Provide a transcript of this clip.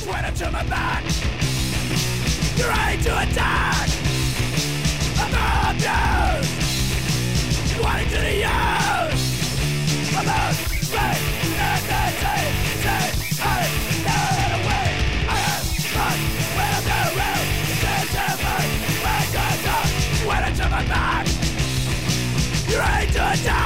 sweater to my back. You're ready to attack. I'm abused. You wanted to the use. I'm out, right, and then say, I know the way. I am fun when I'm not around. It's a fight, when I talk, sweater to my back. You're ready to attack.